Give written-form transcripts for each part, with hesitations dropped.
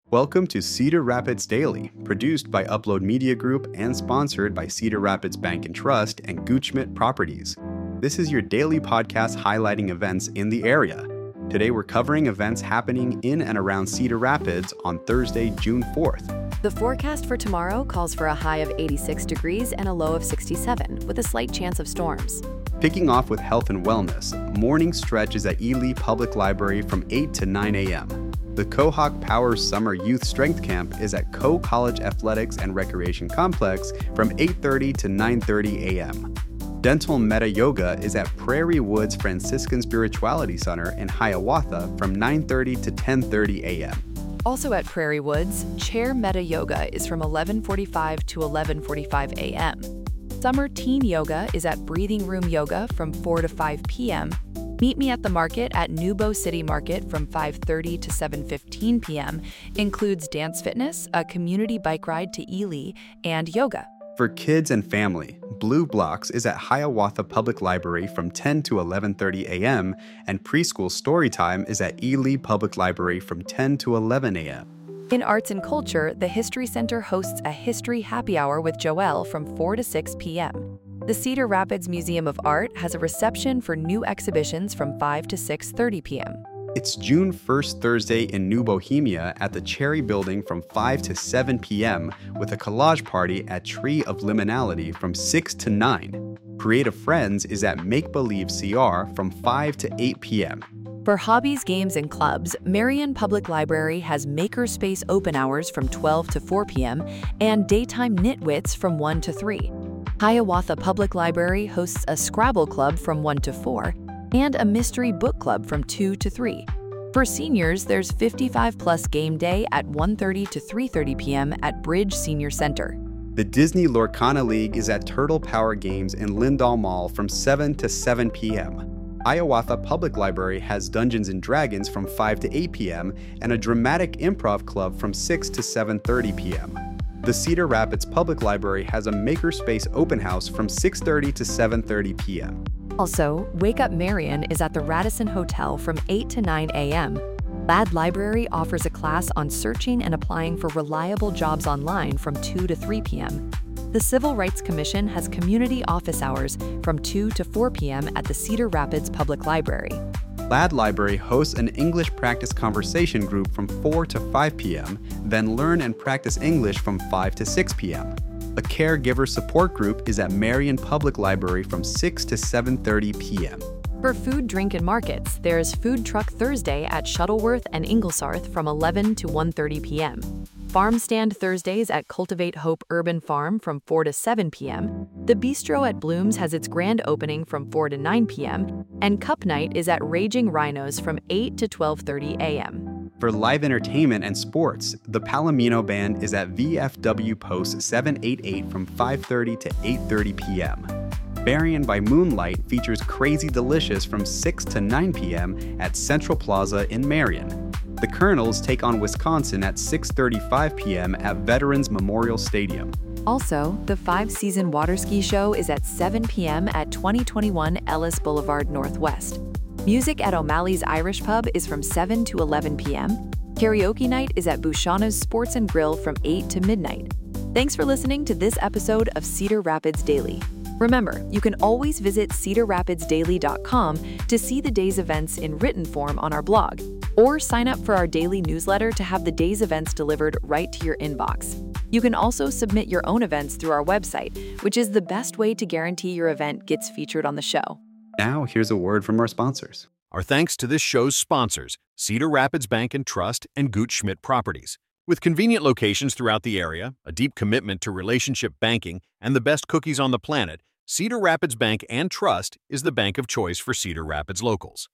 Welcome to Cedar Rapids Daily, produced by Upload Media Group and sponsored by Cedar Rapids Bank and Trust and Gutschmidt Properties. This is your daily podcast highlighting events in the area. Today we're covering events happening in and around Cedar Rapids on Thursday, June 4th. The forecast for tomorrow calls for a high of 86 degrees and a low of 67, with a slight chance of storms. Kicking off with health and wellness, morning stretch is at Ely Public Library from 8 to 9 a.m. The Cohawk Powers Summer Youth Strength Camp is at Coe College Athletics and Recreation Complex from 8:30 to 9:30 a.m. Dental Metta Yoga is at Prairie Woods Franciscan Spirituality Center in Hiawatha from 9:30 to 10:30 a.m. Also at Prairie Woods, Chair Metta Yoga is from 11:45 to 11:45 a.m. Summer Teen Yoga is at Breathing Room Yoga from 4 to 5 p.m. Meet Me at the Market at Nubo City Market from 5:30 to 7:15 p.m. includes dance fitness, a community bike ride to Ely, and yoga. For kids and family, Blue Blocks is at Hiawatha Public Library from 10 to 11:30 a.m. and preschool story time is at Ely Public Library from 10 to 11 a.m. In arts and culture, the History Center hosts a History Happy Hour with Joelle from 4 to 6 p.m. The Cedar Rapids Museum of Art has a reception for new exhibitions from 5 to 6:30 p.m. It's June 1st Thursday in New Bohemia at the Cherry Building from 5 to 7 p.m. with a collage party at Tree of Liminality from 6 to 9. Creative Friends is at Make Believe CR from 5 to 8 p.m. For hobbies, games, and clubs, Marion Public Library has Makerspace open hours from 12 to 4 p.m. and Daytime Knitwits from 1 to 3. Hiawatha Public Library hosts a Scrabble Club from 1 to 4 and a Mystery Book Club from 2 to 3. For seniors, there's 55-plus Game Day at 1:30 to 3:30 p.m. at Bridge Senior Center. The Disney Lorcana League is at Turtle Power Games in Lindall Mall from 7 to 7 p.m. Hiawatha Public Library has Dungeons & Dragons from 5 to 8 p.m. and a Dramatic Improv Club from 6 to 7:30 p.m. The Cedar Rapids Public Library has a Makerspace open house from 6:30 to 7:30 p.m. Also, Wake Up Marion is at the Radisson Hotel from 8 to 9 a.m. Ladd Library offers a class on searching and applying for reliable jobs online from 2 to 3 p.m. The Civil Rights Commission has community office hours from 2 to 4 p.m. at the Cedar Rapids Public Library. Ladd Library hosts an English practice conversation group from 4 to 5 p.m., then learn and practice English from 5 to 6 p.m. A caregiver support group is at Marion Public Library from 6 to 7:30 p.m. For food, drink, and markets, there's Food Truck Thursday at Shuttleworth and Inglesarth from 11 to 1:30 p.m. Farm Stand Thursdays at Cultivate Hope Urban Farm from 4 to 7 p.m. The Bistro at Blooms has its grand opening from 4 to 9 p.m. And Cup Night is at Raging Rhinos from 8 to 12:30 a.m. For live entertainment and sports, the Palomino Band is at VFW Post 788 from 5:30 to 8:30 p.m. Berrien by Moonlight features Crazy Delicious from 6 to 9 p.m. at Central Plaza in Marion. The Colonels take on Wisconsin at 6:35 p.m. at Veterans Memorial Stadium. Also, the 5-season water ski show is at 7 p.m. at 2021 Ellis Boulevard Northwest. Music at O'Malley's Irish Pub is from 7 to 11 p.m. Karaoke night is at Bushana's Sports and Grill from 8 to midnight. Thanks for listening to this episode of Cedar Rapids Daily. Remember, you can always visit cedarrapidsdaily.com to see the day's events in written form on our blog, or sign up for our daily newsletter to have the day's events delivered right to your inbox. You can also submit your own events through our website, which is the best way to guarantee your event gets featured on the show. Now, here's a word from our sponsors. Our thanks to this show's sponsors, Cedar Rapids Bank and Trust and Gutschmidt Properties. With convenient locations throughout the area, a deep commitment to relationship banking, and the best cookies on the planet, Cedar Rapids Bank and Trust is the bank of choice for Cedar Rapids locals.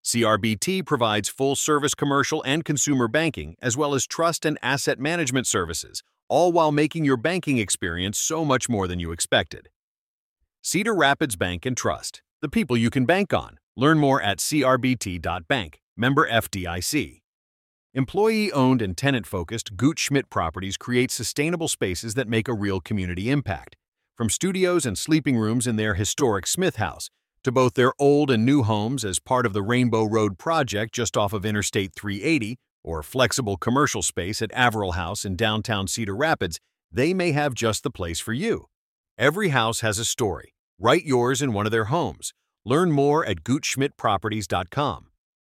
CRBT provides full-service commercial and consumer banking, as well as trust and asset management services, all while making your banking experience so much more than you expected. Cedar Rapids Bank and Trust, the people you can bank on. Learn more at crbt.bank, member FDIC. Employee-owned and tenant-focused Gutschmidt Properties create sustainable spaces that make a real community impact. From studios and sleeping rooms in their historic Smith House, to both their old and new homes as part of the Rainbow Road project just off of Interstate 380, or flexible commercial space at Averill House in downtown Cedar Rapids, they may have just the place for you. Every house has a story. Write yours in one of their homes. Learn more at GutschmidtProperties.com.